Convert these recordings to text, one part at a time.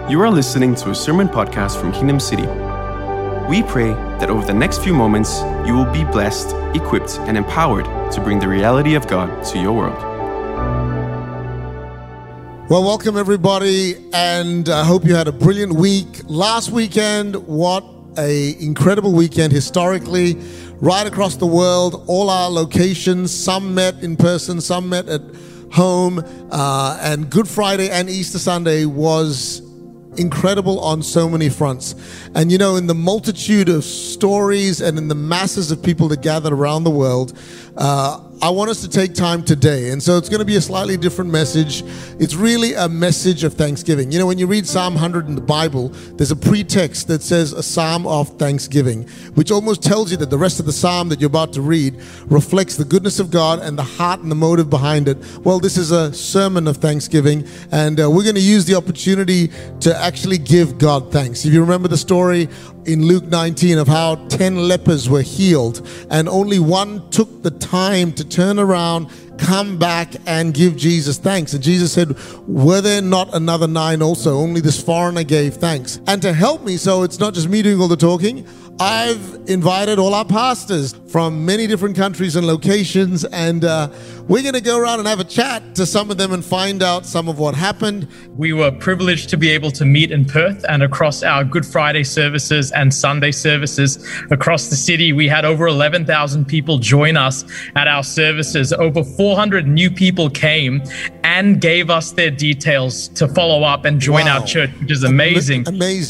You are listening to a sermon podcast from Kingdom City. We pray that over the next few moments, you will be blessed, equipped, and empowered to bring the reality of God to your world. Well, welcome everybody, and I hope you had a brilliant week. Last weekend, what an incredible weekend historically, right across the world, all our locations, some met in person, some met at home, and Good Friday and Easter Sunday was incredible on so many fronts. And you know, in the multitude of stories and in the masses of people that gathered around the world, I want us to take time today. And so it's going to be a slightly different message. It's really a message of thanksgiving. You know, when you read Psalm 100 in the Bible, there's a pretext that says a psalm of thanksgiving, which almost tells you that the rest of the psalm that you're about to read reflects the goodness of God and the heart and the motive behind it. Well, this is a sermon of thanksgiving, and we're going to use the opportunity to actually give God thanks. If you remember the story in Luke 19 of how 10 lepers were healed, and only one took the time to turn around, come back, and give Jesus thanks. And Jesus said, were there not another 9 also? Only this foreigner gave thanks. And to help me, so it's not just me doing all the talking, I've invited all our pastors from many different countries and locations, and we're going to go around and have a chat to some of them and find out some of what happened. We were privileged to be able to meet in Perth and across our Good Friday services and Sunday services across the city. We had over 11,000 people join us at our services. Over 400 new people came and gave us their details to follow up and join our church, which is amazing.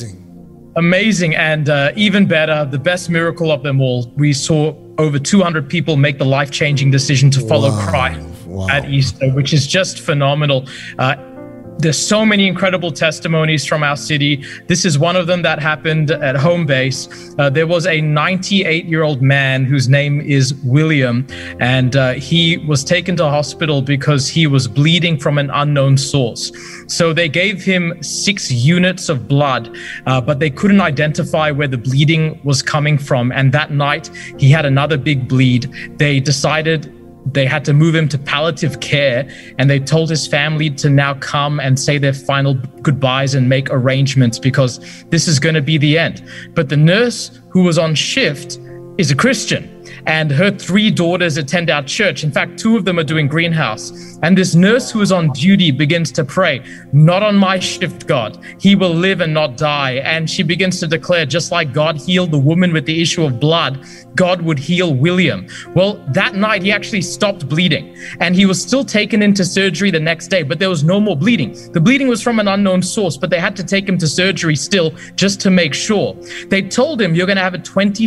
Amazing. And even better, the best miracle of them all, we saw over 200 people make the life-changing decision to follow Christ at Easter, which is just phenomenal. There's so many incredible testimonies from our city. This is one of them that happened at home base. There was a 98-year-old man whose name is William, and he was taken to hospital because he was bleeding from an unknown source. So they gave him 6 units of blood, but they couldn't identify where the bleeding was coming from. And that night, he had another big bleed. They decided they had to move him to palliative care, and they told his family to now come and say their final goodbyes and make arrangements because this is going to be the end. But the nurse who was on shift is a Christian, and her 3 daughters attend our church. In fact, 2 of them are doing greenhouse. And this nurse who is on duty begins to pray, not on my shift, God. He will live and not die. And she begins to declare, just like God healed the woman with the issue of blood, God would heal William. Well, that night he actually stopped bleeding, and he was still taken into surgery the next day, but there was no more bleeding. The bleeding was from an unknown source, but they had to take him to surgery still just to make sure. They told him, you're going to have a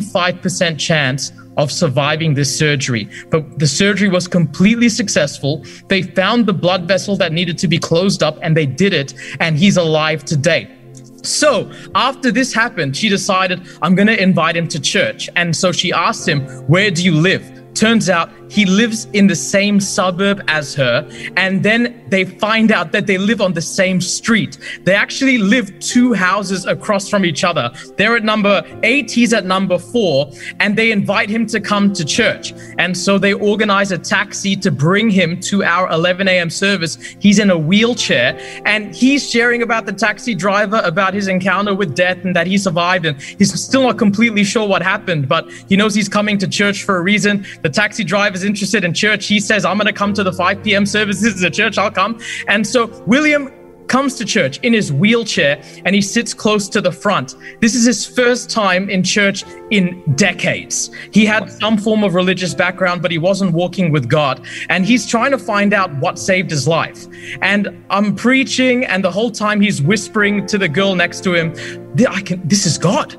25% chance of surviving this surgery. But the surgery was completely successful. They found the blood vessel that needed to be closed up, and they did it, and he's alive today. So after this happened, she decided, I'm going to invite him to church. And so she asked him, where do you live? Turns out he lives in the same suburb as her. And then they find out that they live on the same street. They actually live 2 houses across from each other. They're at number 8, he's at number 4, and they invite him to come to church. And so they organize a taxi to bring him to our 11 a.m. service. He's in a wheelchair, and he's sharing about the taxi driver, about his encounter with death and that he survived. And he's still not completely sure what happened, but he knows he's coming to church for a reason. The taxi driver is interested in church. He says, I'm going to come to the 5 p.m. service. This is a church, I'll come. And so William comes to church in his wheelchair, and he sits close to the front. This is his first time in church in decades. He had some form of religious background, but he wasn't walking with God. And he's trying to find out what saved his life. And I'm preaching, and the whole time he's whispering to the girl next to him, this is God.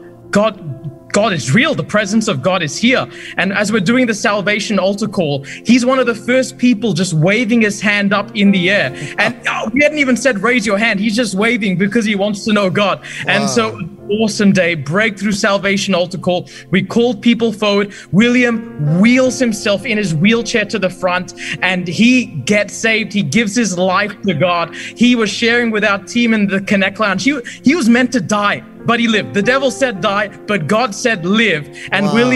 God is real. The presence of God is here. And as we're doing the salvation altar call, he's one of the first people just waving his hand up in the air. And we hadn't even said, raise your hand. He's just waving because he wants to know God. Wow. And so awesome day, breakthrough salvation altar call. We called people forward. William wheels himself in his wheelchair to the front, and he gets saved. He gives his life to God. He was sharing with our team in the Connect Lounge. He was meant to die, but he lived. The devil said die, but God said live. And William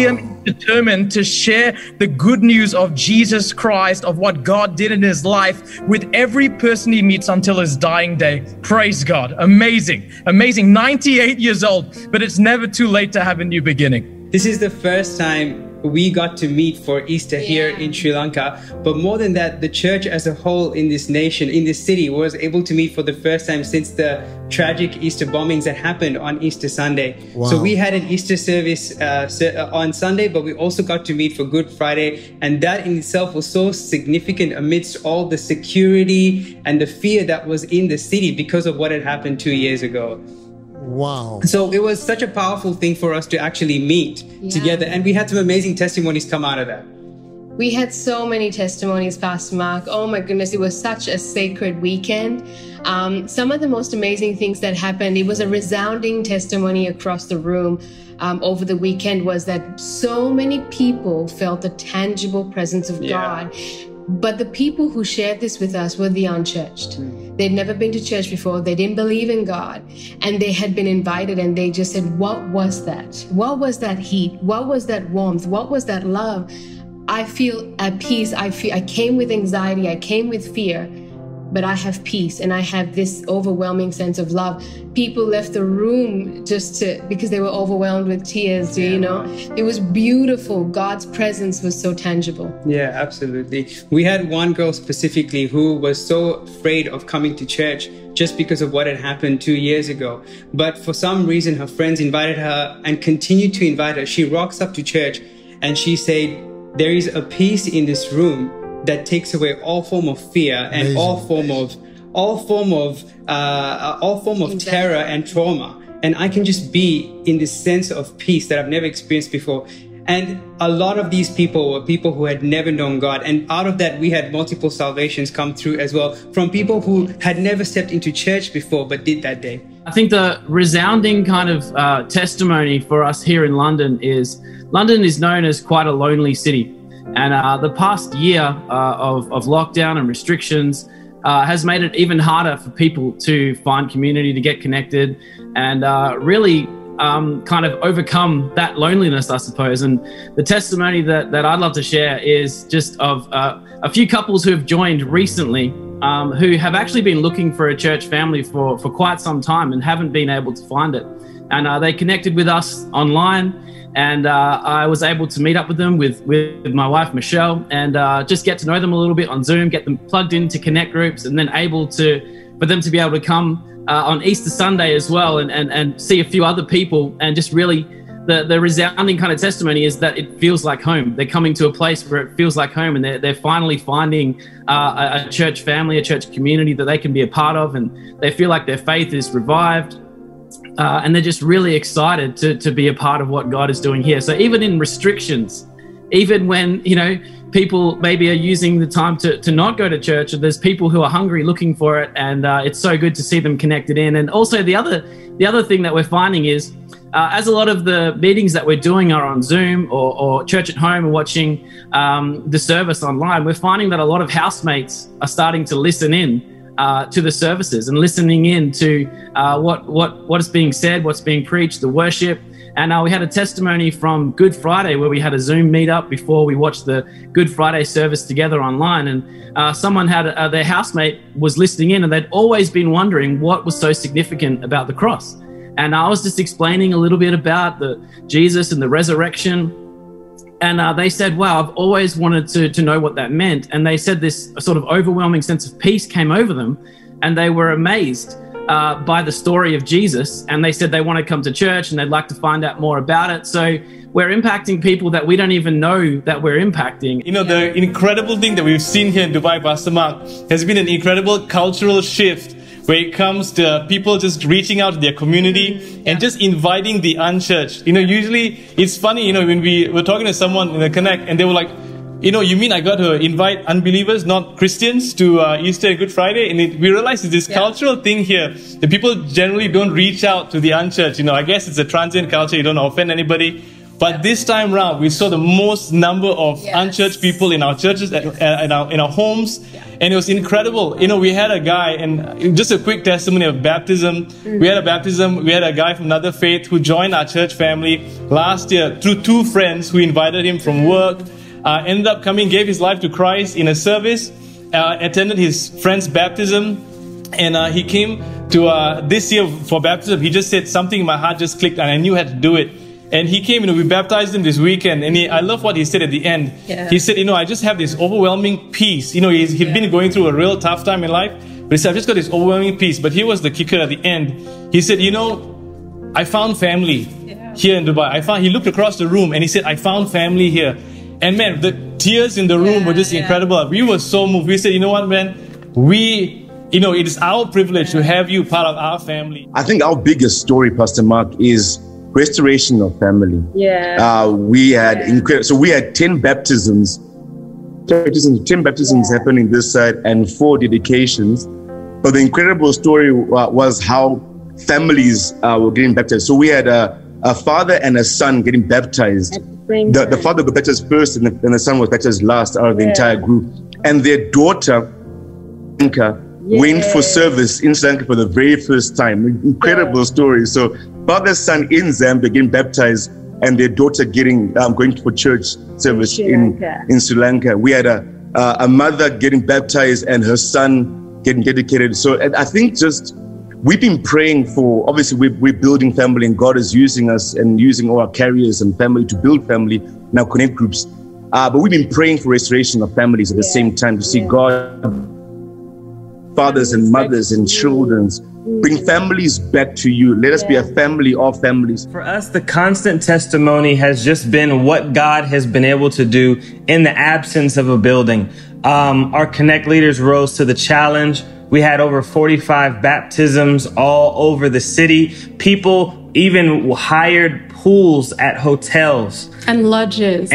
determined to share the good news of Jesus Christ, of what God did in his life with every person he meets until his dying day. Praise God. Amazing. Amazing. 98 years old, but it's never too late to have a new beginning. This is the first time we got to meet for Easter here in Sri Lanka. But more than that, the church as a whole in this nation, in this city, was able to meet for the first time since the tragic Easter bombings that happened on Easter Sunday. Wow. So we had an Easter service on Sunday, but we also got to meet for Good Friday. And that in itself was so significant amidst all the security and the fear that was in the city because of what had happened 2 years ago. Wow. So it was such a powerful thing for us to actually meet together. And we had some amazing testimonies come out of that. We had so many testimonies, Pastor Mark. Oh my goodness, it was such a sacred weekend. Some of the most amazing things that happened, it was a resounding testimony across the room over the weekend, was that so many people felt the tangible presence of God. But the people who shared this with us were the unchurched. They'd never been to church before. They didn't believe in God. And they had been invited, and they just said, what was that? What was that heat? What was that warmth? What was that love? I feel at peace. I came with anxiety. I came with fear. But I have peace, and I have this overwhelming sense of love. People left the room because they were overwhelmed with tears, you know. It was beautiful. God's presence was so tangible. Yeah, absolutely. We had one girl specifically who was so afraid of coming to church just because of what had happened 2 years ago. But for some reason, her friends invited her and continued to invite her. She rocks up to church and she said, there is a peace in this room that takes away all form of fear and all form of terror and trauma. And I can just be in this sense of peace that I've never experienced before. And a lot of these people were people who had never known God. And out of that, we had multiple salvations come through as well from people who had never stepped into church before, but did that day. I think the resounding kind of testimony for us here in London is known as quite a lonely city. And the past year of lockdown and restrictions has made it even harder for people to find community, to get connected, and really kind of overcome that loneliness, I suppose. And the testimony that I'd love to share is just of a few couples who have joined recently who have actually been looking for a church family for quite some time and haven't been able to find it. And they connected with us online. And I was able to meet up with them with my wife, Michelle, and just get to know them a little bit on Zoom, get them plugged into Connect groups, and then for them to be able to come on Easter Sunday as well and see a few other people. And just really the resounding kind of testimony is that it feels like home. They're coming to a place where it feels like home, and they're finally finding a church family, a church community that they can be a part of, and they feel like their faith is revived. And they're just really excited to be a part of what God is doing here. So even in restrictions, even when, people maybe are using the time to not go to church, there's people who are hungry looking for it. And it's so good to see them connected in. And also the other thing that we're finding is, as a lot of the meetings that we're doing are on Zoom or church at home and watching the service online, we're finding that a lot of housemates are starting to listen in to the services and listening in to what is being said, what's being preached, the worship. And we had a testimony from Good Friday where we had a Zoom meetup before we watched the Good Friday service together online. And someone had their housemate was listening in, and they'd always been wondering what was so significant about the cross. And I was just explaining a little bit about the Jesus and the resurrection. And they said, wow, I've always wanted to know what that meant. And they said this sort of overwhelming sense of peace came over them. And they were amazed by the story of Jesus. And they said they want to come to church and they'd like to find out more about it. So we're impacting people that we don't even know that we're impacting. The incredible thing that we've seen here in Dubai, Pastor Mark, has been an incredible cultural shift where it comes to people just reaching out to their community and just inviting the unchurched. Usually it's funny, when we were talking to someone in the Connect and they were like, you mean I got to invite unbelievers, not Christians, to Easter and Good Friday? And we realized it's this cultural thing here that people generally don't reach out to the unchurched. I guess it's a transient culture. You don't offend anybody. But this time round, we saw the most number of unchurched people in our churches, in our homes, and it was incredible. You know, we had a guy, and just a quick testimony of baptism. We had a baptism. We had a guy from another faith who joined our church family last year through two friends who invited him from work. Ended up coming, gave his life to Christ in a service, attended his friend's baptism, and he came to this year for baptism. He just said something in my heart just clicked, and I knew I had to do it. And he came, we baptized him this weekend, and I love what he said at the end. Yeah. He said, I just have this overwhelming peace. He'd been going through a real tough time in life, but he said, I've just got this overwhelming peace. But here was the kicker at the end. He said, I found family here in Dubai. He looked across the room and he said, I found family here. And man, the tears in the room were just incredible. We were so moved. We said, you know what, man? It is our privilege to have you part of our family. I think our biggest story, Pastor Mark, is restoration of family. We had so we had 10 baptisms. 10 baptisms happening this side and 4 dedications. But the incredible story was how families were getting baptized. So we had a father and a son getting baptized. The father got baptized first, and the son was baptized last out of the entire group. And their daughter, Anka, went for service in Sri Lanka for the very first time. Incredible story. So father's son in Zambia getting baptized, and their daughter going for church service in Sri Lanka. We had a mother getting baptized and her son getting dedicated. So I think we've been praying for, obviously we're building family, and God is using us and using all our carriers and family to build family in our connect groups. But we've been praying for restoration of families at the same time, to see God, fathers and mothers and children, bring families back to you. Let us be a family of families. For us, the constant testimony has just been what God has been able to do in the absence of a building. Our Connect leaders rose to the challenge. We had over 45 baptisms all over the city. People even hired pools at hotels. And lodges.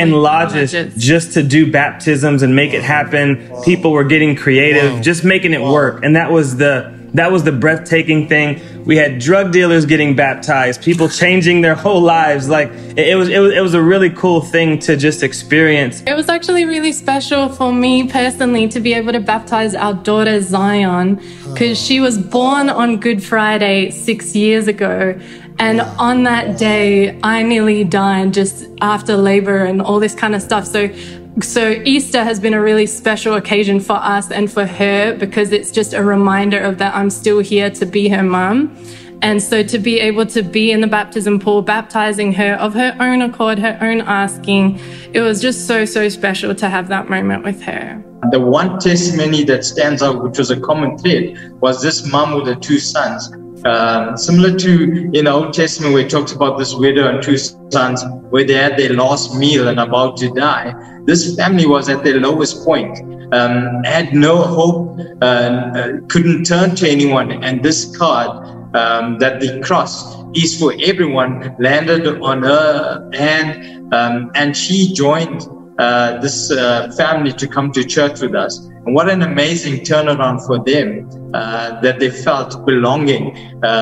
Just to do baptisms and make it happen. People were getting creative, just making it work. And that was the breathtaking thing. We had drug dealers getting baptized, people changing their whole lives. Like it was a really cool thing to just experience. It was actually really special for me personally to be able to baptize our daughter Zion, because she was born on Good Friday 6 years ago. And on that day, I nearly died just after labor and all this kind of stuff. So Easter has been a really special occasion for us and for her, because it's just a reminder of that I'm still here to be her mum. And so to be able to be in the baptism pool, baptizing her of her own accord, her own asking, it was just so special to have that moment with her. The one testimony that stands out, which was a common thread, was this mum with the 2 sons. Similar to in the Old Testament where it talks about this widow and 2 sons where they had their last meal and about to die. This family was at their lowest point, had no hope, couldn't turn to anyone. And this card, that the cross is for everyone, landed on her hand, and she joined this family to come to church with us. And what an amazing turnaround for them, that they felt belonging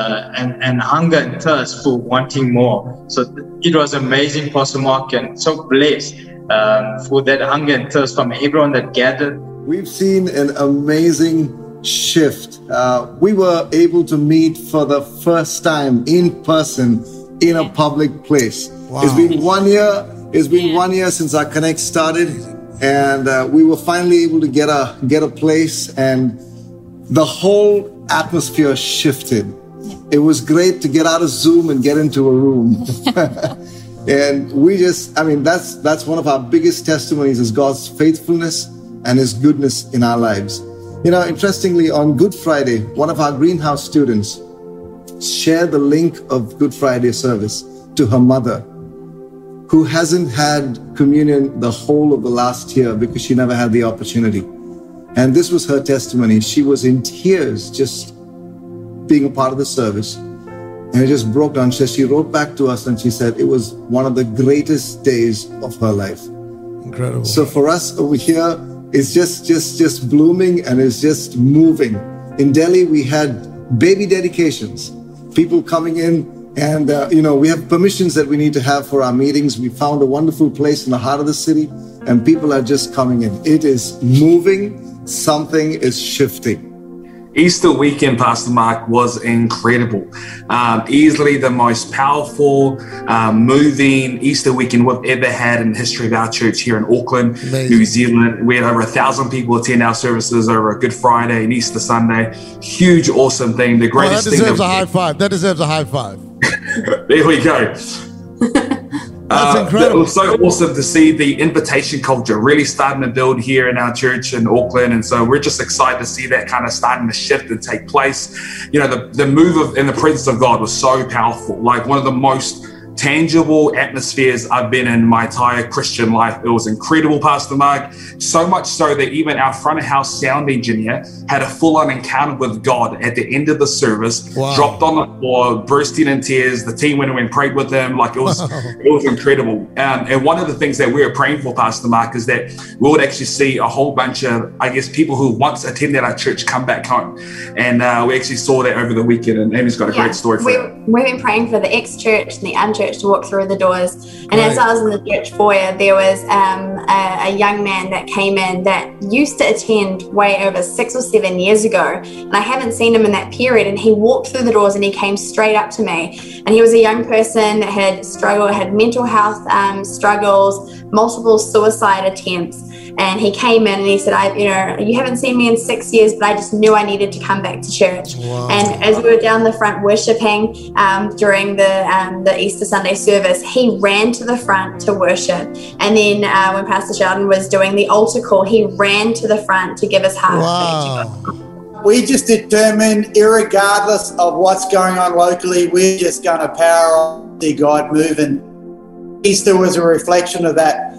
and hunger and thirst for wanting more. So it was amazing, Pastor Mark, and so blessed for that hunger and thirst from everyone that gathered. We've seen an amazing shift. We were able to meet for the first time in person in a public place. Wow. It's been 1 year. It's been 1 year since our Connect started, and we were finally able to get a place, and the whole atmosphere shifted. It was great to get out of Zoom and get into a room. And that's one of our biggest testimonies, is God's faithfulness and His goodness in our lives. Interestingly, on Good Friday, one of our greenhouse students shared the link of Good Friday service to her mother, who hasn't had communion the whole of the last year because she never had the opportunity. And this was her testimony. She was in tears just being a part of the service. And it just broke down. She wrote back to us and she said it was one of the greatest days of her life. Incredible. So for us over here, it's just blooming and it's just moving. In Delhi, we had baby dedications. People coming in And, we have permissions that we need to have for our meetings. We found a wonderful place in the heart of the city, and people are just coming in. It is moving. Something is shifting. Easter weekend, Pastor Mark, was incredible. Easily the most powerful, moving Easter weekend we've ever had in the history of our church here in Auckland, New Zealand. We had over 1,000 people attend our services over a Good Friday and Easter Sunday. Huge, awesome thing. The greatest that deserves a high five. That deserves a high five. There we go. That's incredible. It was so awesome to see the invitation culture really starting to build here in our church in Auckland. And so we're just excited to see that kind of starting to shift and take place. The move in the presence of God was so powerful. Like one of the most tangible atmospheres I've been in my entire Christian life. It was incredible, Pastor Mark. So much so that even our front of house sound engineer had a full-on encounter with God at the end of the service. Wow. Dropped on the floor, bursting in tears. The team went and prayed with him. Like it was incredible. And one of the things that we were praying for, Pastor Mark, is that we would actually see a whole bunch of, people who once attended our church come back home. And we actually saw that over the weekend. And Amy's got a great story for that. We've been praying for the ex-church and the unchurch to walk through the doors. And as I was in the church foyer, there was a young man that came in that used to attend way over 6 or 7 years ago. And I haven't seen him in that period. And he walked through the doors and he came straight up to me. And he was a young person that had mental health struggles, multiple suicide attempts. And he came in and he said, you haven't seen me in 6 years, but I just knew I needed to come back to church. Wow. And as we were down the front worshiping during the Easter Sunday service, he ran to the front to worship. And then when Pastor Sheldon was doing the altar call, he ran to the front to give his heart back to God. We just determined, irregardless of what's going on locally, we're just going to power on, see God move. And Easter was a reflection of that.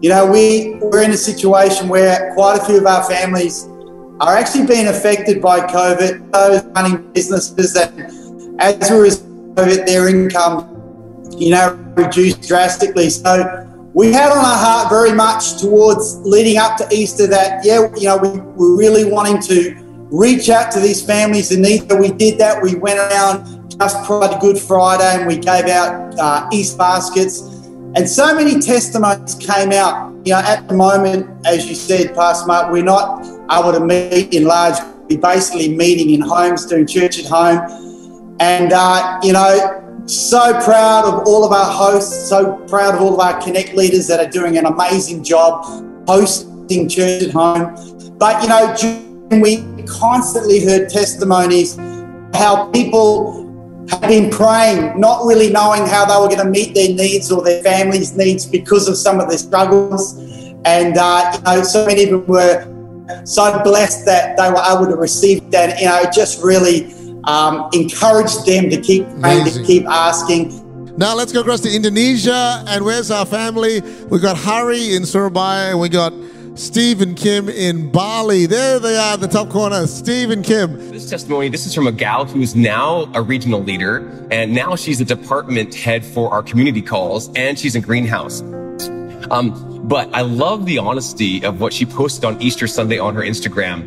We're in a situation where quite a few of our families are actually being affected by COVID. Those running businesses that, as a result of it, their income, reduced drastically. So we had on our heart very much towards leading up to Easter that, we're really wanting to reach out to these families in need. So we did that. We went around just prior to Good Friday and we gave out East baskets. And so many testimonies came out. At the moment, as you said, Pastor Mark, we're not able to meet in large. We're basically meeting in homes, doing church at home. And, so proud of all of our hosts, so proud of all of our Connect leaders that are doing an amazing job hosting church at home. But, we constantly heard testimonies how people have been praying, not really knowing how they were going to meet their needs or their family's needs because of some of their struggles. And, so many of them were so blessed that they were able to receive that, just really encouraged them to keep praying, to keep asking. Now let's go across to Indonesia. And where's our family? We got Hari in Surabaya and we got Steve and Kim in Bali. There they are in the top corner, Steve and Kim. This testimony, this is from a gal who's now a regional leader, and now she's a department head for our community calls, and she's in Greenhouse. But I love the honesty of what she posted on Easter Sunday on her Instagram.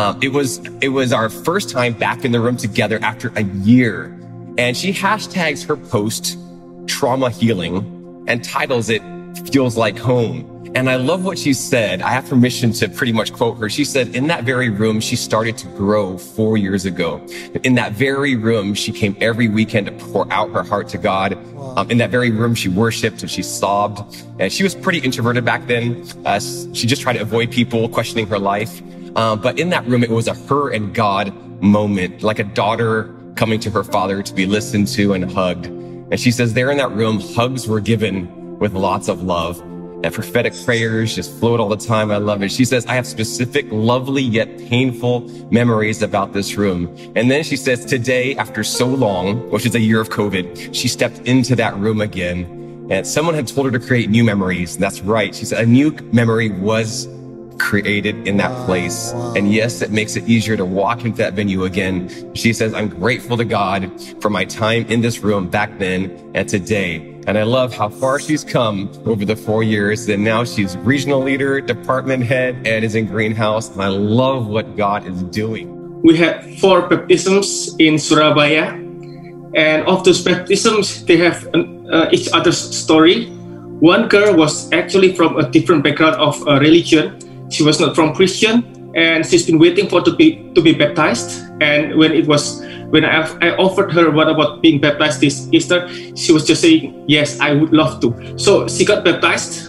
It was our first time back in the room together after a year, and she hashtags her post trauma healing and titles it Feels Like Home. And I love what she said. I have permission to pretty much quote her. She said, in that very room, she started to grow 4 years ago. In that very room, she came every weekend to pour out her heart to God. In that very room, she worshiped and she sobbed. And she was pretty introverted back then. She just tried to avoid people questioning her life. But in that room, it was a her and God moment, like a daughter coming to her father to be listened to and hugged. And she says there in that room, hugs were given with lots of love. And prophetic prayers just flowed all the time. I love it. She says, I have specific, lovely, yet painful memories about this room. And then she says, today, after so long, which is a year of COVID, she stepped into that room again. And someone had told her to create new memories. And that's right. She said a new memory was created in that place. And yes, it makes it easier to walk into that venue again. She says, I'm grateful to God for my time in this room back then and today. And I love how far she's come over the 4 years. And now she's regional leader, department head, and is in Greenhouse. And I love what God is doing. We had 4 baptisms in Surabaya. And of those baptisms, they have each other's story. One girl was actually from a different background of religion. She was not from Christian, and she's been waiting to be baptized. And when I offered her what about being baptized this Easter, she was just saying, yes, I would love to. So she got baptized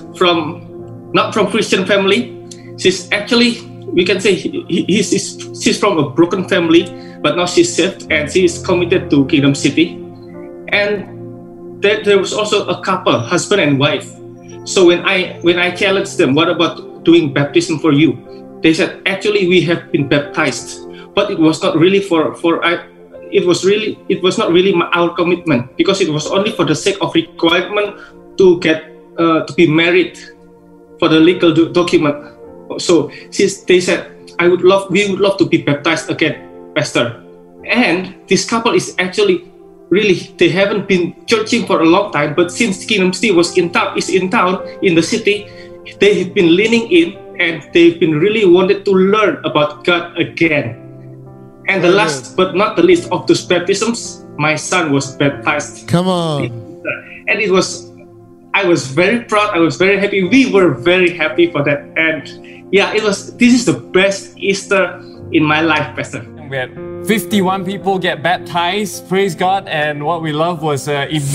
not from Christian family. She's actually, we can say she's from a broken family, but now she's saved and she is committed to Kingdom City. And there was also a couple, husband and wife. So when I challenged them, what about doing baptism for you? They said, actually, we have been baptized, but it was not really it was not really our commitment, because it was only for the sake of requirement to get to be married for the legal document. So they said, we would love to be baptized again, Pastor. And this couple is actually really, they haven't been churching for a long time, but since Kingdom City is in town, in the city, they have been leaning in and they've been really wanted to learn about God again. And the last but not the least of those baptisms, my son was baptized. Come on. And I was very proud, I was very happy. We were very happy for that. And yeah, this is the best Easter in my life, Pastor. We had 51 people get baptized, praise God, and what we love was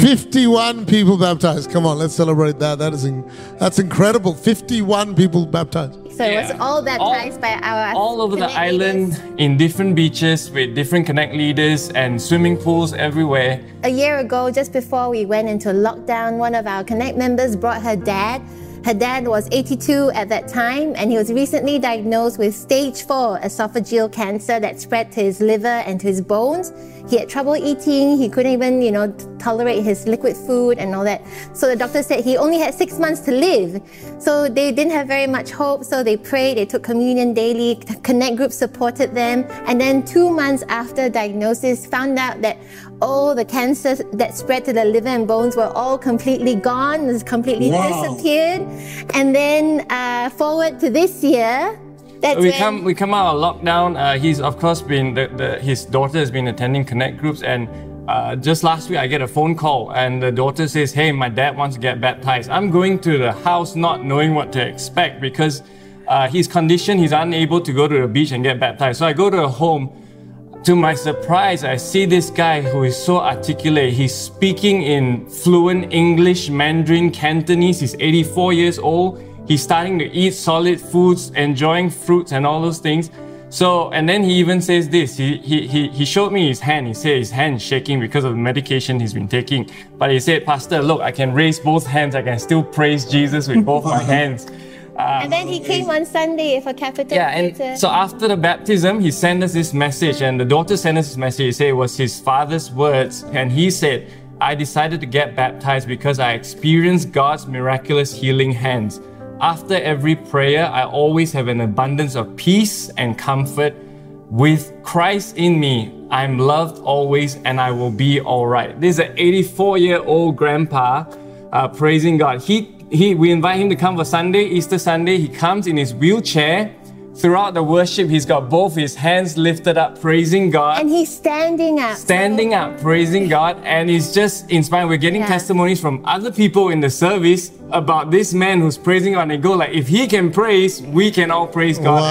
51 people baptized. Come on, let's celebrate that. That's incredible. 51 people baptized. So it was all baptized by our all over the Connect island, leaders. in different beaches with different Connect leaders and swimming pools everywhere. A year ago, just before we went into lockdown, one of our Connect members brought her dad. Her dad was 82 at that time, and he was recently diagnosed with stage 4 esophageal cancer that spread to his liver and to his bones. He had trouble eating, he couldn't even, tolerate his liquid food and all that. So the doctor said he only had 6 months to live. So they didn't have very much hope, so they prayed, they took communion daily, Connect group supported them, and then 2 months after diagnosis, found out that all the cancers that spread to the liver and bones were all completely gone, completely disappeared. And then forward to this year, we come out of lockdown. He's of course been his daughter has been attending Connect groups, and just last week I get a phone call and the daughter says, "Hey, my dad wants to get baptized." I'm going to the house not knowing what to expect because his condition, he's unable to go to the beach and get baptized. So I go to a home. To my surprise, I see this guy who is so articulate. He's speaking in fluent English, Mandarin, Cantonese. He's 84 years old. He's starting to eat solid foods, enjoying fruits and all those things. So, and then he even says this. He showed me his hand. He said his hand is shaking because of the medication he's been taking. But he said, "Pastor, look, I can raise both hands. I can still praise Jesus with both my hands." And then he came on Sunday for capital. Yeah, and so after the baptism, he sent us this message, and the daughter sent us this message. He said it was his father's words, and he said, "I decided to get baptized because I experienced God's miraculous healing hands. After every prayer, I always have an abundance of peace and comfort. With Christ in me, I'm loved always, and I will be all right." This is an 84-year-old grandpa praising God. We invite him to come for Sunday, Easter Sunday. He comes in his wheelchair. Throughout the worship, he's got both his hands lifted up, praising God. And he's standing up. Standing up, praising God. And he's just inspired. We're getting testimonies from other people in the service about this man who's praising God. And they go like, if he can praise, we can all praise God.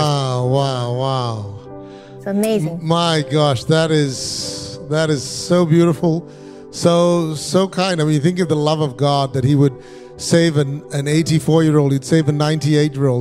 Wow. It's amazing. My gosh, that is so beautiful. So kind. I mean, you think of the love of God, that he would save an 84-year-old, he'd save a 98-year-old.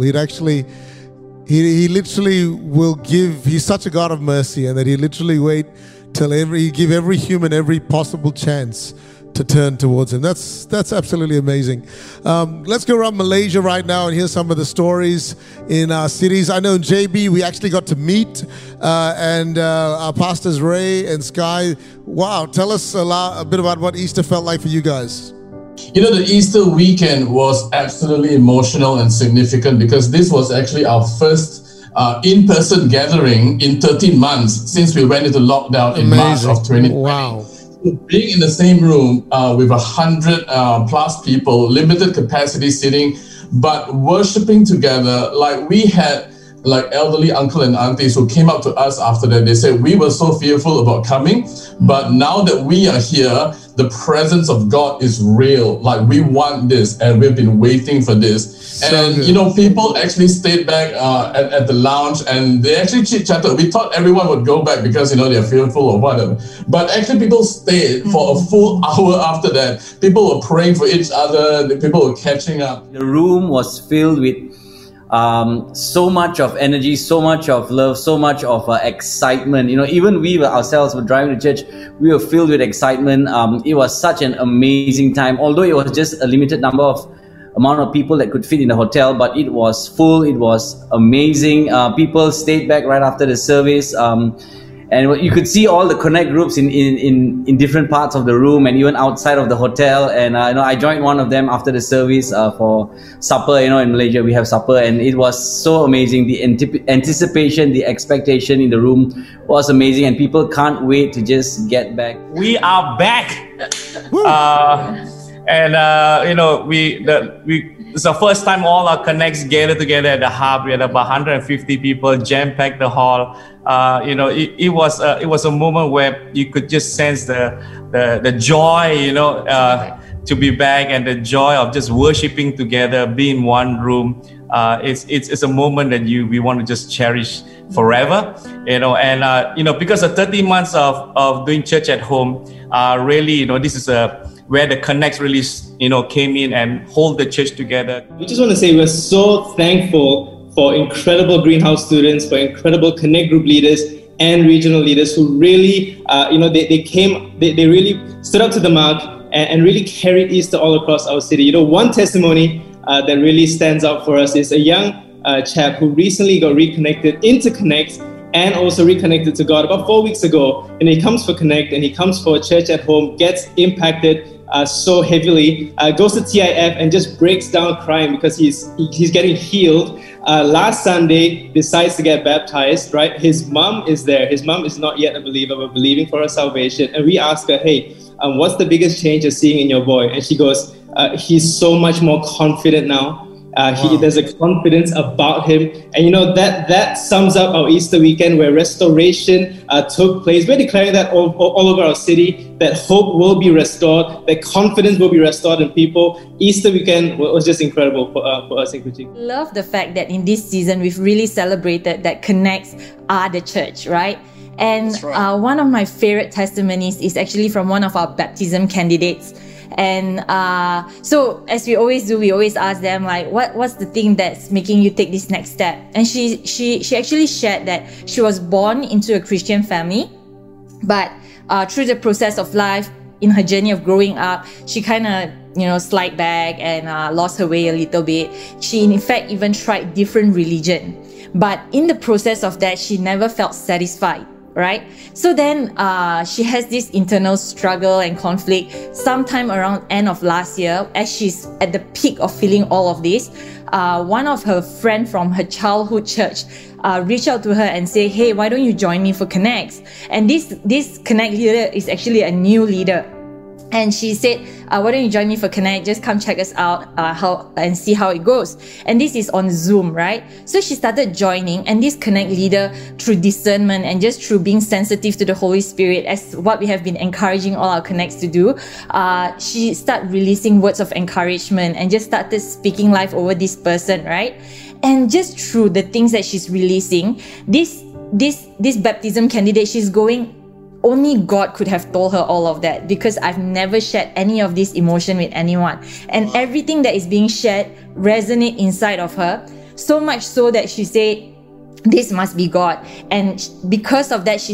He literally will give, he's such a God of mercy, and that he literally wait till he give every human every possible chance to turn towards him. That's absolutely amazing. Let's go around Malaysia right now and hear some of the stories in our cities. I know in JB we actually got to meet and our pastors Ray and Sky. Wow, tell us a bit about what Easter felt like for you guys. The Easter weekend was absolutely emotional and significant because this was actually our first in-person gathering in 13 months since we went into lockdown in March of 2020. Wow. Being in the same room with 100 plus people, limited capacity sitting, but worshiping together like we had like elderly uncle and aunties who came up to us after that. They said, we were so fearful about coming, but now that we are here, the presence of God is real. Like, we want this, and we've been waiting for this. And, you know, people actually stayed back at the lounge, and they actually chit-chatted. We thought everyone would go back because, you know, they're fearful or whatever. But actually people stayed for a full hour after that. People were praying for each other. The people were catching up. The room was filled with so much of energy, so much of love, so much of excitement. You know, even we ourselves were driving to church, we were filled with excitement. It was such an amazing time, although it was just a limited amount of people that could fit in the hotel, but it was full. It was amazing. People stayed back right after the service. And you could see all the connect groups in different parts of the room and even outside of the hotel. And you know, I joined one of them after the service for supper. You know, in Malaysia we have supper, and it was so amazing. The anticipation, the expectation in the room was amazing, and people can't wait to just get back. We are back, and you know, it's the first time all our connects gathered together at the hub. We had about 150 people, jam-packed the hall. You know, it was a moment where you could just sense the joy, you know, to be back, and the joy of just worshiping together, being in one room. It's a moment that we want to just cherish forever, you know. And you know, because of 30 months of doing church at home, really, you know, this is where the connects really, you know, came in and hold the church together. We just want to say we're so thankful for incredible Greenhouse students, for incredible Connect group leaders and regional leaders who really, you know, they really stood up to the mark and really carried Easter all across our city. You know, one testimony that really stands out for us is a young chap who recently got reconnected into Connect and also reconnected to God about 4 weeks ago. And he comes for Connect and he comes for church at home, gets impacted so heavily, goes to TIF and just breaks down crying because he's getting healed. Last Sunday, decides to get baptized, right? His mom is there. His mom is not yet a believer, but believing for her salvation. And we ask her, hey, what's the biggest change you're seeing in your boy? And she goes, he's so much more confident now. There's a confidence about him. And you know, that sums up our Easter weekend where restoration took place. We're declaring that all over our city, that hope will be restored, that confidence will be restored in people. Easter weekend was just incredible for us in Kuching. Love the fact that in this season, we've really celebrated that Connects are the church, right? And one of my favorite testimonies is actually from one of our baptism candidates. And so as we always do, we always ask them, like, what's the thing that's making you take this next step? And she actually shared that she was born into a Christian family, but through the process of life, in her journey of growing up, she kind of, you know, slid back and lost her way a little bit. She in fact even tried different religion, but in the process of that, she never felt satisfied. Right? So then she has this internal struggle and conflict sometime around end of last year. As she's at the peak of feeling all of this, one of her friends from her childhood church reached out to her and say, hey, why don't you join me for Connects? And this Connect leader is actually a new leader. And she said, why don't you join me for Connect? Just come check us out and see how it goes. And this is on Zoom, right? So she started joining, and this Connect leader, through discernment and just through being sensitive to the Holy Spirit, as what we have been encouraging all our Connects to do, she started releasing words of encouragement and just started speaking life over this person, right? And just through the things that she's releasing, this baptism candidate, she's going, only God could have told her all of that, because I've never shared any of this emotion with anyone. And everything that is being shared resonates inside of her, so much so that she said, this must be God. And because of that, she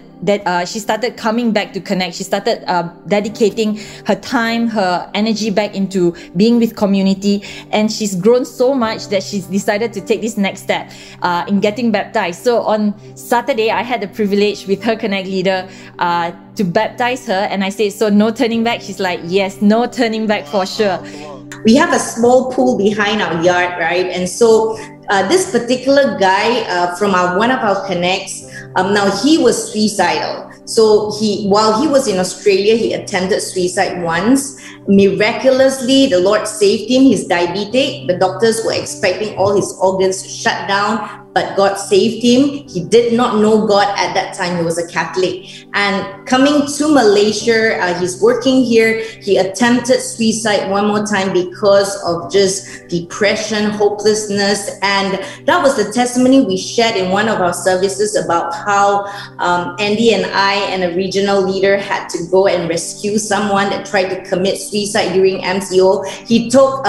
started coming back to Connect. She started dedicating her time, her energy back into being with community. And she's grown so much that she's decided to take this next step in getting baptized. So on Saturday, I had the privilege with her Connect leader to baptize her. And I said, so no turning back? She's like, yes, no turning back for sure. We have a small pool behind our yard, right? And so this particular guy from one of our Connects, now he was suicidal. So while he was in Australia, he attempted suicide once. Miraculously, the Lord saved him. He's diabetic. The doctors were expecting all his organs to shut down, but God saved him. He did not know God at that time. He was a Catholic. And coming to Malaysia, he's working here. He attempted suicide one more time because of just depression, hopelessness. And that was the testimony we shared in one of our services about how Andy and I and a regional leader had to go and rescue someone that tried to commit suicide during MCO. He took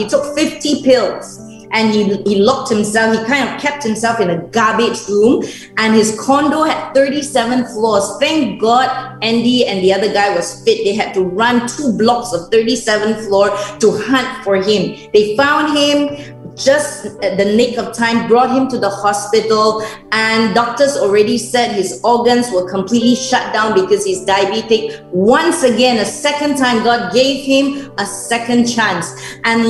50 pills and he locked himself. He kind of kept himself in a garbage room, and his condo had 37 floors. Thank God Andy and the other guy was fit. They had to run 2 blocks of 37 floor to hunt for him. They found him just at the nick of time, brought him to the hospital, and doctors already said his organs were completely shut down because he's diabetic. Once again, a second time, God gave him a second chance. And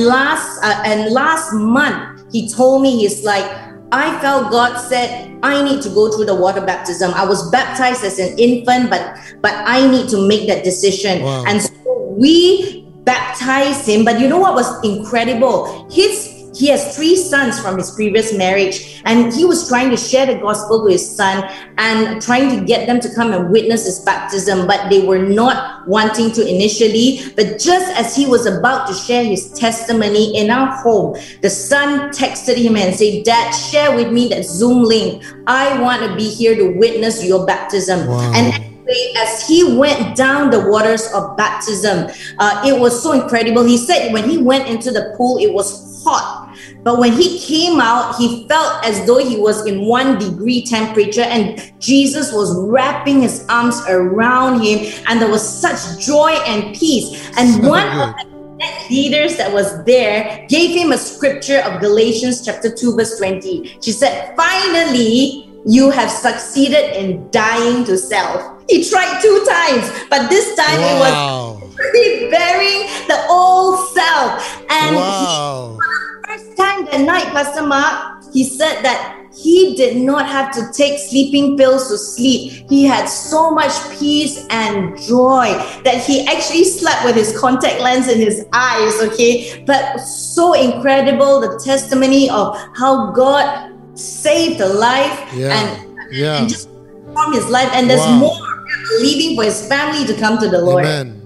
last month, he told me, he's like, I felt God said, I need to go through the water baptism. I was baptized as an infant, but I need to make that decision. Wow. And so we baptized him. But you know what was incredible? He has 3 sons from his previous marriage, and he was trying to share the gospel to his son and trying to get them to come and witness his baptism, but they were not wanting to initially. But just as he was about to share his testimony in our home, the son texted him and said, Dad, share with me that Zoom link. I want to be here to witness your baptism. Wow. And as he went down the waters of baptism, it was so incredible. He said when he went into the pool, it was hot. But when he came out, he felt as though he was in 1 degree temperature, and Jesus was wrapping his arms around him, and there was such joy and peace. And one of the leaders that was there gave him a scripture of Galatians chapter 2 verse 20. She said, finally, you have succeeded in dying to self. He tried 2 times, but this time it was burying the old self. And first time that night, Pastor Mark, he said that he did not have to take sleeping pills to sleep. He had so much peace and joy that he actually slept with his contact lens in his eyes, okay? But so incredible, the testimony of how God saved a life and just from his life. And there's more. We're believing for his family to come to the Lord.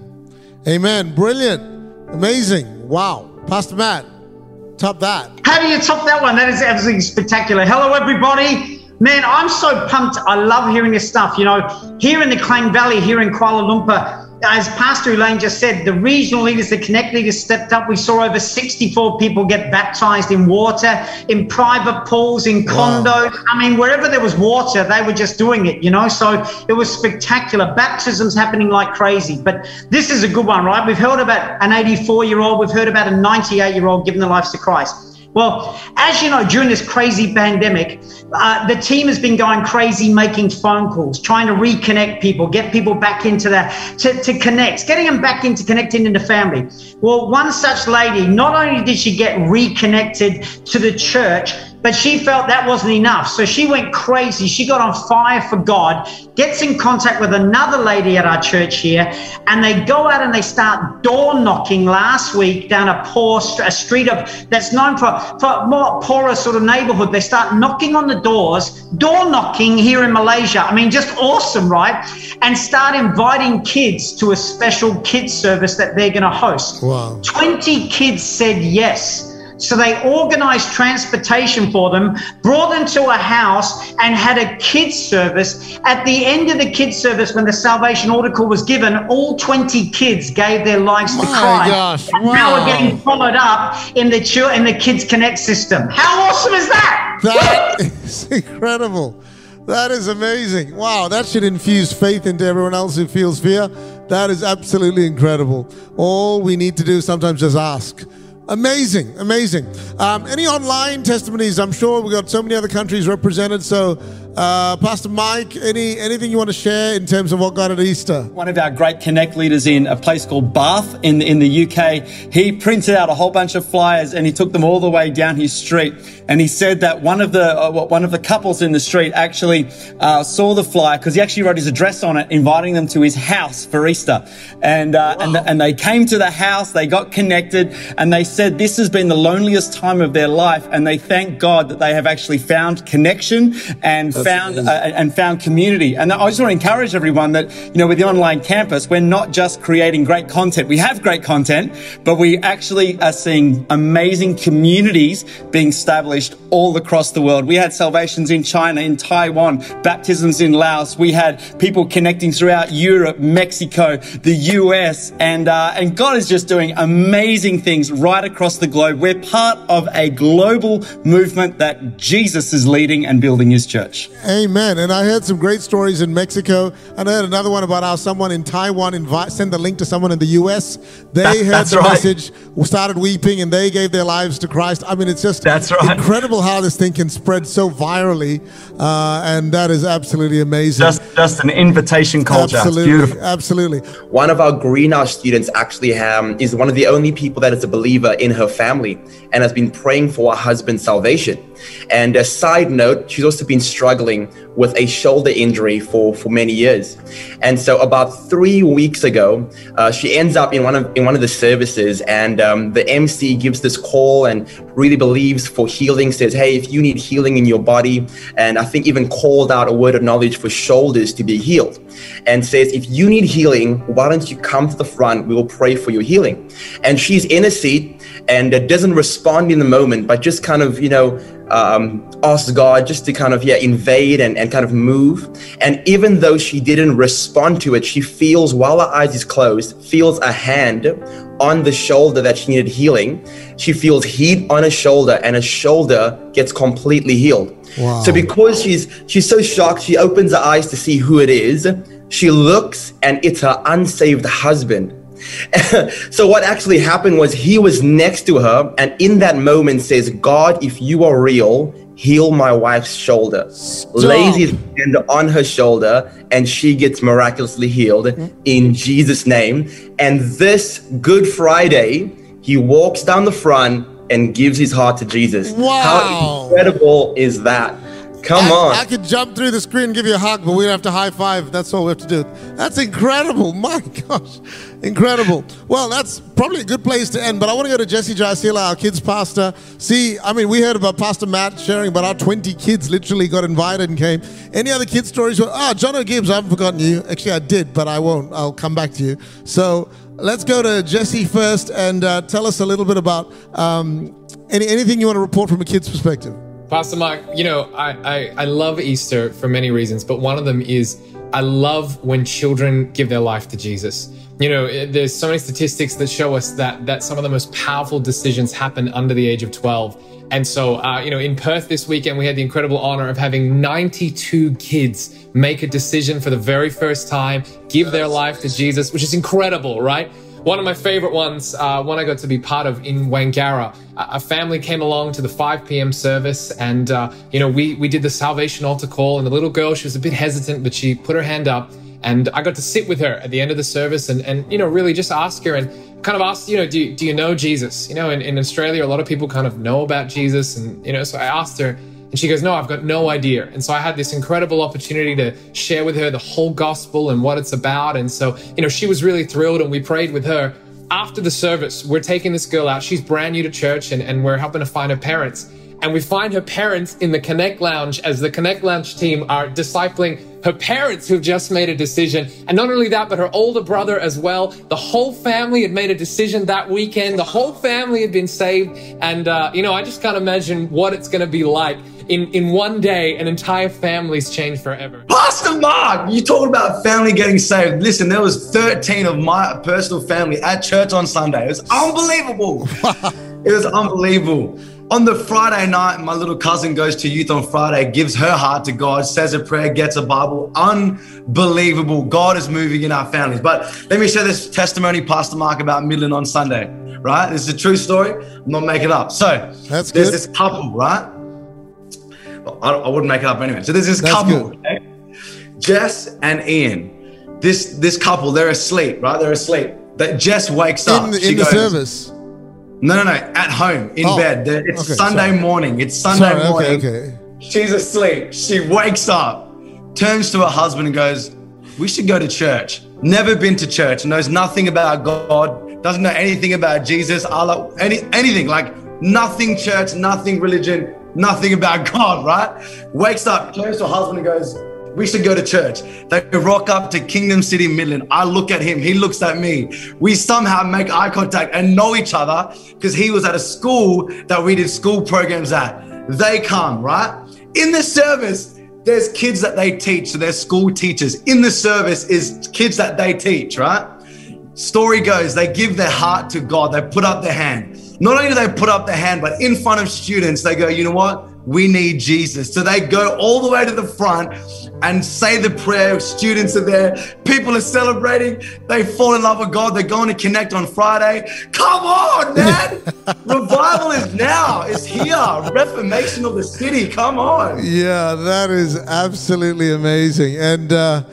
Amen. Brilliant. Amazing. Wow. Pastor Matt, top that. How do you top that one? That is absolutely spectacular. Hello, everybody. Man, I'm so pumped. I love hearing this stuff. You know, here in the Klang Valley, here in Kuala Lumpur, as Pastor Elaine just said, the regional leaders, the Connect leaders stepped up. We saw over 64 people get baptized in water, in private pools, in condos. I mean, wherever there was water, they were just doing it, you know. So it was spectacular. Baptisms happening like crazy. But this is a good one, right? We've heard about an 84-year-old. We've heard about a 98-year-old giving their lives to Christ. Well, as you know, during this crazy pandemic, the team has been going crazy, making phone calls, trying to reconnect people, get people back into to connect, getting them back into connecting into family. Well, one such lady, not only did she get reconnected to the church, but she felt that wasn't enough. So she went crazy. She got on fire for God, gets in contact with another lady at our church here, and they go out and they start door knocking last week down a street that's known for more poorer sort of neighborhood. They start knocking on the doors, door knocking here in Malaysia. I mean, just awesome, right? And start inviting kids to a special kids service that they're going to host. Wow. 20 kids said yes. So they organized transportation for them, brought them to a house and had a kids service. At the end of the kids service, when the salvation altar call was given, all 20 kids gave their lives to Christ. Gosh. And now we're getting followed up in the Kids Connect system. How awesome is that? That is incredible. That is amazing. Wow, that should infuse faith into everyone else who feels fear. That is absolutely incredible. All we need to do sometimes is ask. Amazing. Any online testimonies? I'm sure we've got so many other countries represented, so Pastor Mike, anything you want to share in terms of what got at Easter? One of our great Connect leaders in a place called Bath in the UK, he printed out a whole bunch of flyers and he took them all the way down his street. And he said that one of the couples in the street actually saw the flyer because he actually wrote his address on it, inviting them to his house for Easter. And they came to the house, they got connected, and they said this has been the loneliest time of their life, and they thank God that they have actually found connection and found community. And I just want to encourage everyone that, with the online campus, we're not just creating great content. We have great content, but we actually are seeing amazing communities being established all across the world. We had salvations in China, in Taiwan, baptisms in Laos. We had people connecting throughout Europe, Mexico, the US, and God is just doing amazing things right across the globe. We're part of a global movement that Jesus is leading and building his church. Amen. And I heard some great stories in Mexico. And I heard another one about how someone in Taiwan sent the link to someone in the US. They heard the message, started weeping, and they gave their lives to Christ. I mean, it's just incredible how this thing can spread so virally. And that is absolutely amazing. Just an invitation culture. Absolutely. It's beautiful. Absolutely. One of our greenhouse students actually is one of the only people that is a believer in her family and has been praying for her husband's salvation. And a side note, she's also been struggling with a shoulder injury for many years. And so about 3 weeks ago, she ends up in one of the services, and the MC gives this call and really believes for healing, says, hey, if you need healing in your body, and I think even called out a word of knowledge for shoulders to be healed, and says, if you need healing, why don't you come to the front? We will pray for your healing. And she's in a seat and doesn't respond in the moment, but just kind of, asks God just to kind of, invade and kind of move. And even though she didn't respond to it, she feels, while her eyes is closed, feels a hand on the shoulder that she needed healing. She feels heat on her shoulder, and her shoulder gets completely healed. Wow. So because she's so shocked, she opens her eyes to see who it is. She looks, and it's her unsaved husband. So what actually happened was he was next to her, and in that moment says, God, if you are real, heal my wife's shoulder. Lays his hand on her shoulder, and she gets miraculously healed in Jesus' name. And this Good Friday, he walks down the front and gives his heart to Jesus. Wow. How incredible is that? Come on. I could jump through the screen and give you a hug, but we don't have to high five. That's all we have to do. That's incredible. My gosh. Incredible. Well, that's probably a good place to end, but I want to go to Jesse Jaisila, our kids pastor. We heard about Pastor Matt sharing about our 20 kids literally got invited and came. Any other kid stories? John O'Gibbs, I haven't forgotten you. Actually, I did, but I won't. I'll come back to you. So let's go to Jesse first and tell us a little bit about anything you want to report from a kid's perspective. Pastor Mark, I love Easter for many reasons, but one of them is I love when children give their life to Jesus. There's so many statistics that show us that some of the most powerful decisions happen under the age of 12. And so, in Perth this weekend, we had the incredible honor of having 92 kids make a decision for the very first time, give their life to Jesus, which is incredible, right? One of my favorite ones, one I got to be part of in Wangara, a family came along to the 5 p.m. service, and we did the salvation altar call, and the little girl, she was a bit hesitant, but she put her hand up, and I got to sit with her at the end of the service and really just ask her and kind of ask, do you know Jesus? In Australia, a lot of people kind of know about Jesus, and so I asked her. And she goes, no, I've got no idea. And so I had this incredible opportunity to share with her the whole gospel and what it's about. And so, she was really thrilled, and we prayed with her. After the service, we're taking this girl out. She's brand new to church, and we're helping to find her parents. And we find her parents in the Connect Lounge as the Connect Lounge team are discipling her parents who've just made a decision. And not only that, but her older brother as well. The whole family had made a decision that weekend. The whole family had been saved. And, I just can't imagine what it's going to be like. In one day, an entire family's changed forever. Pastor Mark, you talking about family getting saved. Listen, there was 13 of my personal family at church on Sunday. It was unbelievable. It was unbelievable. On the Friday night, my little cousin goes to youth on Friday, gives her heart to God, says a prayer, gets a Bible. Unbelievable. God is moving in our families. But let me share this testimony, Pastor Mark, about Midland on Sunday, right? This is a true story. I'm not making it up. So there's this couple, right? I wouldn't make it up anyway. So there's this couple, okay? Jess and Ian. This couple, they're asleep, right? They're asleep. That Jess wakes up. In the service? No. At home, in bed. It's Sunday morning. It's Sunday morning. Okay. She's asleep. She wakes up, turns to her husband and goes, we should go to church. Never been to church, knows nothing about God, doesn't know anything about Jesus, Allah, anything, like nothing church, nothing religion, nothing about God, right? Wakes up, turns to her husband and goes, we should go to church. They rock up to Kingdom City, Midland. I look at him, he looks at me. We somehow make eye contact and know each other because he was at a school that we did school programs at. They come, right? In the service, there's kids that they teach, so they're school teachers. In the service is kids that they teach, right? Story goes, they give their heart to God. They put up their hand. Not only do they put up their hand, but in front of students, they go, you know what? We need Jesus. So they go all the way to the front and say the prayer. Students are there. People are celebrating. They fall in love with God. They're going to connect on Friday. Come on, man. Revival is now. It's here. Reformation of the city. Come on. Yeah, that is absolutely amazing. And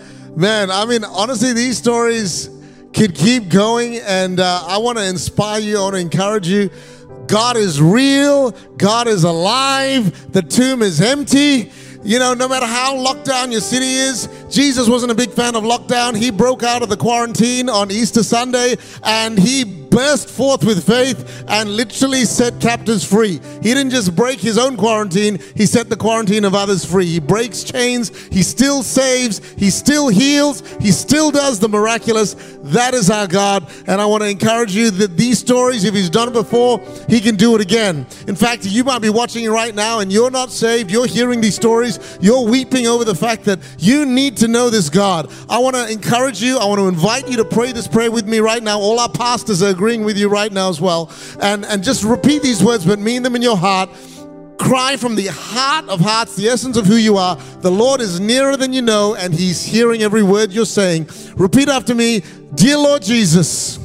man, I mean, honestly, these stories could keep going. And I want to inspire you. I want to encourage you. God is real. God is alive. The tomb is empty. You know, no matter how locked down your city is, Jesus wasn't a big fan of lockdown. He broke out of the quarantine on Easter Sunday and he burst forth with faith and literally set captives free. He didn't just break his own quarantine, he set the quarantine of others free. He breaks chains, he still saves, he still heals, he still does the miraculous. That is our God. And I want to encourage you that these stories, if he's done it before, he can do it again. In fact, you might be watching right now and you're not saved, you're hearing these stories, you're weeping over the fact that you need to know this God. I want to encourage you, I want to invite you to pray this prayer with me right now. All our pastors are agreeing with you right now as well. And just repeat these words, but mean them in your heart. Cry from the heart of hearts, the essence of who you are. The Lord is nearer than you know, and he's hearing every word you're saying. Repeat after me. Dear Lord Jesus,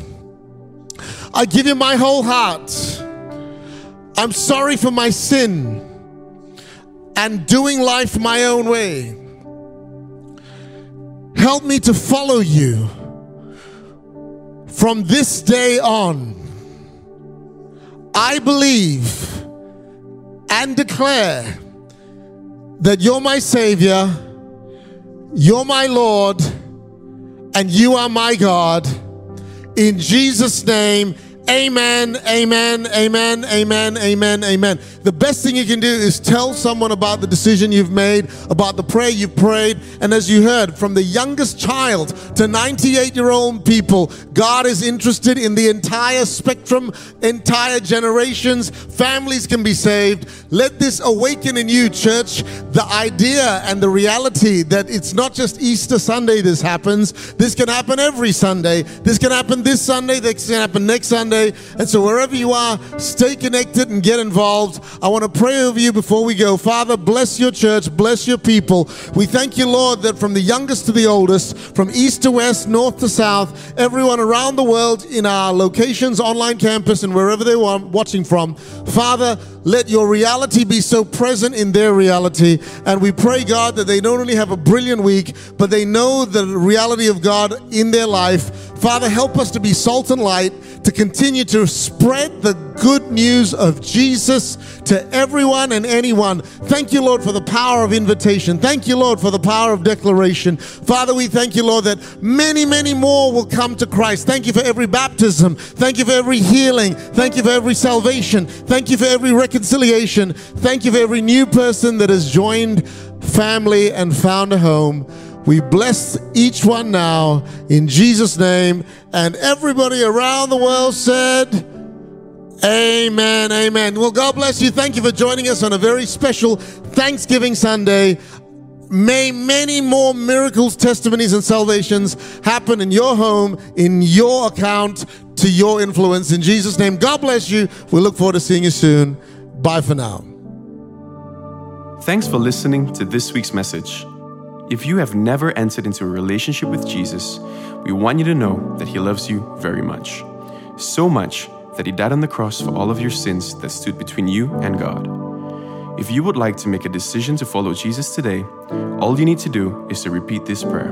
I give you my whole heart. I'm sorry for my sin and doing life my own way. Help me to follow you from this day on. I believe and declare that you're my Savior, you're my Lord, and you are my God. In Jesus' name, amen, amen, amen, amen, amen, amen. The best thing you can do is tell someone about the decision you've made, about the prayer you've prayed. And as you heard, from the youngest child to 98-year-old people, God is interested in the entire spectrum, entire generations. Families can be saved. Let this awaken in you, church, the idea and the reality that it's not just Easter Sunday this happens. This can happen every Sunday. This can happen this Sunday. This can happen next Sunday. And so wherever you are, stay connected and get involved. I want to pray over you before we go. Father, bless your church, bless your people. We thank you, Lord, that from the youngest to the oldest, from east to west, north to south, everyone around the world in our locations, online campus, and wherever they are watching from, Father, let your reality be so present in their reality. And we pray, God, that they not only have a brilliant week, but they know the reality of God in their life. Father, help us to be salt and light, to continue to spread the good news of Jesus to everyone and anyone. Thank you, Lord, for the power of invitation. Thank you, Lord, for the power of declaration. Father, we thank you, Lord, that many, many more will come to Christ. Thank you for every baptism. Thank you for every healing. Thank you for every salvation. Thank you for every reconciliation. Thank you for every new person that has joined family and found a home. We bless each one now in Jesus' name. And everybody around the world said, amen, amen. Well, God bless you. Thank you for joining us on a very special Thanksgiving Sunday. May many more miracles, testimonies, and salvations happen in your home, in your account, to your influence. In Jesus' name, God bless you. We look forward to seeing you soon. Bye for now. Thanks for listening to this week's message. If you have never entered into a relationship with Jesus, we want you to know that He loves you very much. So much that He died on the cross for all of your sins that stood between you and God. If you would like to make a decision to follow Jesus today, all you need to do is to repeat this prayer.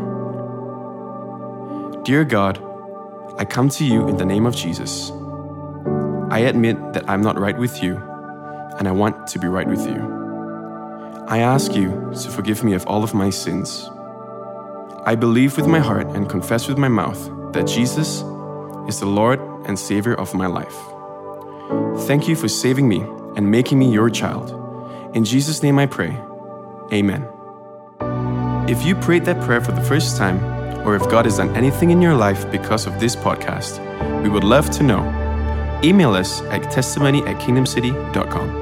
Dear God, I come to you in the name of Jesus. I admit that I'm not right with you, and I want to be right with you. I ask you to forgive me of all of my sins. I believe with my heart and confess with my mouth that Jesus is the Lord and Savior of my life. Thank you for saving me and making me your child. In Jesus' name I pray. Amen. If you prayed that prayer for the first time, or if God has done anything in your life because of this podcast, we would love to know. Email us at testimony@kingdomcity.com.